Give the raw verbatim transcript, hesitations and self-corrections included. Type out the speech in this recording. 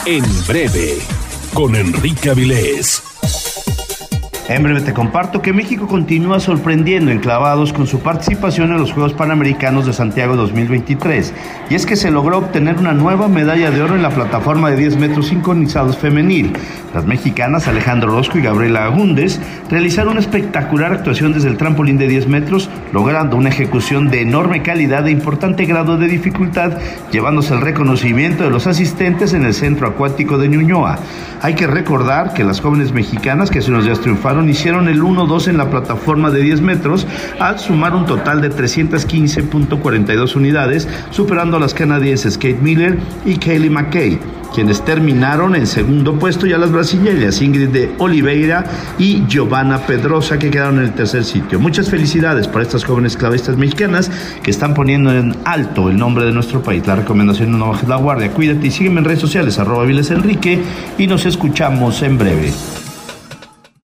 En breve, con Enrique Avilés. En breve te comparto que México continúa sorprendiendo en clavados con su participación en los Juegos Panamericanos de Santiago dos mil veintitrés. Y es que se logró obtener una nueva medalla de oro en la plataforma de diez metros sincronizados femenil. Las mexicanas Alejandra Orozco y Gabriela Agúndez realizaron una espectacular actuación desde el trampolín de diez metros, logrando una ejecución de enorme calidad e importante grado de dificultad, llevándose el reconocimiento de los asistentes en el Centro Acuático de Ñuñoa. Hay que recordar que las jóvenes mexicanas que hace unos días triunfaron hicieron el uno dos en la plataforma de diez metros al sumar un total de trescientos quince punto cuarenta y dos unidades, superando a las canadienses Kate Miller y Kaylee McKay, quienes terminaron en segundo puesto, y a las brasileñas Ingrid de Oliveira y Giovanna Pedrosa, que quedaron en el tercer sitio. Muchas felicidades para estas jóvenes clavistas mexicanas que están poniendo en alto el nombre de nuestro país. La recomendación: no bajes la guardia, cuídate y sígueme en redes sociales, arroba Avilés Enrique, y nos escuchamos en breve.